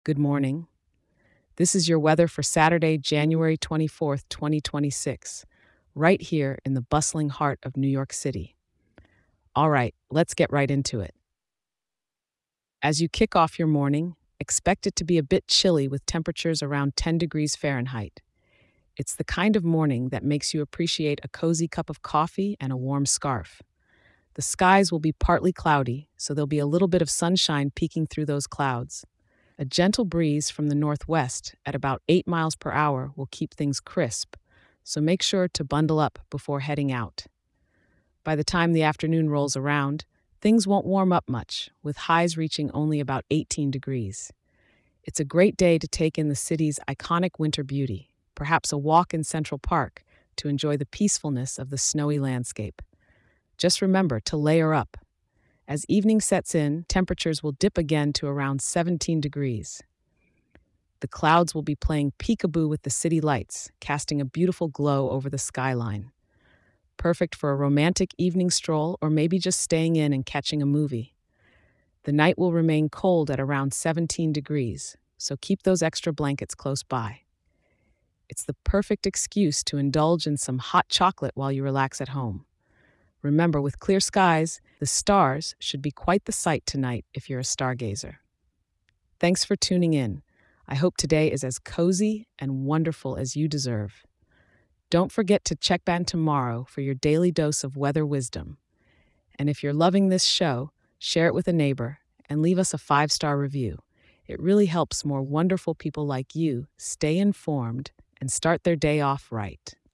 Good morning. This is your weather for Saturday, January 24th, 2026, right here in the bustling heart of New York City. All right, let's get right into it. As you kick off your morning, expect it to be a bit chilly with temperatures around 10 degrees Fahrenheit. It's the kind of morning that makes you appreciate a cozy cup of coffee and a warm scarf. The skies will be partly cloudy, so there'll be a little bit of sunshine peeking through those clouds. A gentle breeze from the northwest at about 8 miles per hour will keep things crisp, so make sure to bundle up before heading out. By the time the afternoon rolls around, things won't warm up much, with highs reaching only about 18 degrees. It's a great day to take in the city's iconic winter beauty, perhaps a walk in Central Park to enjoy the peacefulness of the snowy landscape. Just remember to layer up. As evening sets in, temperatures will dip again to around 17 degrees. The clouds will be playing peekaboo with the city lights, casting a beautiful glow over the skyline. Perfect for a romantic evening stroll or maybe just staying in and catching a movie. The night will remain cold at around 17 degrees, so keep those extra blankets close by. It's the perfect excuse to indulge in some hot chocolate while you relax at home. Remember, with clear skies, the stars should be quite the sight tonight if you're a stargazer. Thanks for tuning in. I hope today is as cozy and wonderful as you deserve. Don't forget to check back tomorrow for your daily dose of weather wisdom. And if you're loving this show, share it with a neighbor and leave us a 5-star review. It really helps more wonderful people like you stay informed and start their day off right.